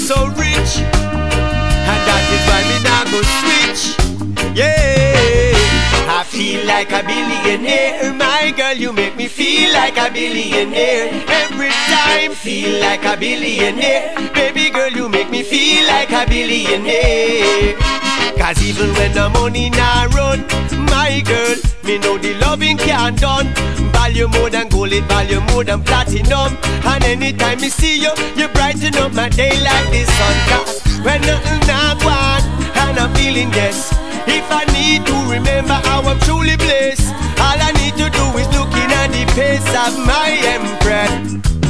so rich, and that is why me now go switch. Yeah, I feel like a billionaire. My girl, you make me feel like a billionaire. Every time, feel like a billionaire. Baby girl, you make me feel like a billionaire. Cause even when the money nah run, my girl, me know the loving can't done. Value more than gold, it value more than platinum. And anytime me see you, you brighten up my day like the sun. Cause when nothing nah gone, and I'm feeling yes. If I need to remember how I'm truly blessed, all I need to do is look in at the face of my empress.